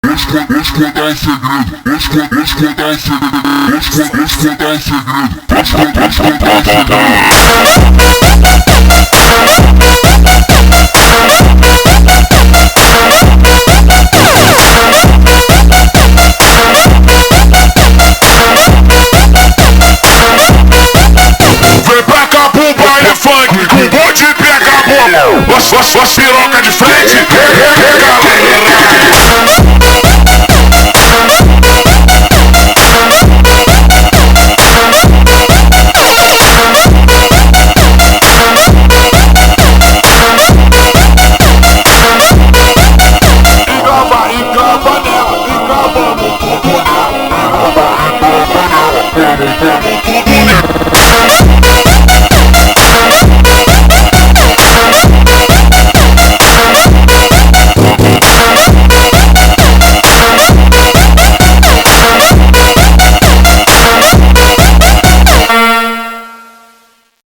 contar um segredo. Vou contar um segredo. Vem pra cá pro baile funk, com bonde pega a bola. Sua piroca de frente, Engaba nela, engaba no bumbum dela.